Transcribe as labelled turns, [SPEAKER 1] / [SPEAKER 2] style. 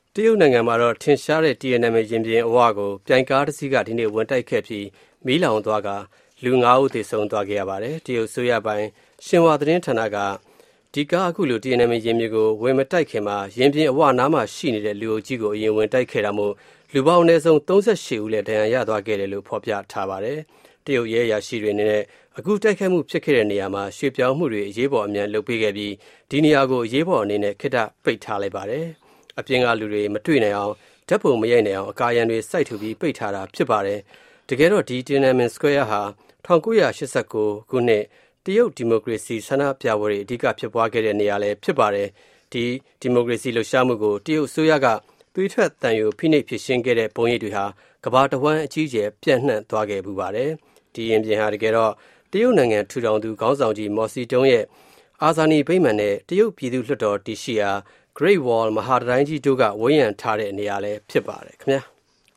[SPEAKER 1] တရုတ်နိုင်ငံမှာတော့ထင်ရှားတဲ့ Tiananmen ရင်ပြင်အဝကိုပြိုင်ကားတစ်စီးကဒီနေ့ဝင်တိုက်ခဲ့ပြီးမီးလောင်သွားကလူ9ဦးသေဆုံးသွားခဲ့ရပါတယ်။တရုတ်ဆိုရပိုင်းရှင်ဟွာသတင်းဌာနကဒီကားအခုလို Tiananmen ရင်ပြင်ကိုဝင်မတိုက်ခင်မှာရင်ပြင်အဝနားမှာရှိနေတဲ့လူအုပ်ကြီးကိုအရင်ဝင်တိုက်ခဲ့တာမို့လူပေါင်းအနည်းဆုံး38ဦးလည်းဒဏ်ရာရသွားခဲ့တယ်လို့ဖော်ပြထားပါတယ်။တရုတ်ရဲအရာရှိတွေအနေနဲ့အခုတိုက်ခိုက်မှုဖြစ်ခဲ့တဲ့နေရာမှာရွှေ့ပြောင်းမှုတွေအရေးပေါ်အမြန်လုပ်ပေးခဲ့ပြီးဒီနေရာကိုအရေးပေါ်အနေနဲ့ခေတ္တပိတ်ထားလိုက်ပါတယ်။အပြင်ကလူတွေမတွေ့နိုင်အောင်ဓာတ်ပုံမရိုက်နိုင်အောင်အကာအရံတွေစိုက်ထူပြီးပိတ်ထားတာဖြစ်ပါတယ်။တကယ်တော့ဒီ Tiananmen Square ဟာ1989ခုနှစ်တရုတ်ဒီမိုကရေစီဆန္ဒပြပွဲတွေအဓိကဖြစ်ပွားခဲ့တဲ့နေရာလည်းဖြစ်ပါတယ်။ဒီမိုကရေစီလှုပ်ရှားမှုကိုတရုတ်အစိုးရကသွေးထွက်သံယိုဖိနှိပ်ဖြစ်ရှင်းခဲ့တဲ့ပုံရိပ်တွေဟာကမ္ဘာတစ်ဝန်းအကြီးအကျယ်ပြန့်နှံ့သွားခဲ့ပူပါတယ်။ဒီရင်ပြင်ဟာတကယ်တော့တရုတ်နိုင်ငံထူထောင်သူခေါင်းဆောင်ကြီးမော်စီတုံးရဲ့အာဇာနည်ဗိမာန်နဲ့တရုတ်ပြည်သူ့လွှတ်တော်တည်ရှိရာ Great Wall မဟာတံတိုင်းကြီးတို့ကဝန်းရံထားတဲ့နေရာလည်းဖြစ်ပါတယ်ခင်ဗျာ။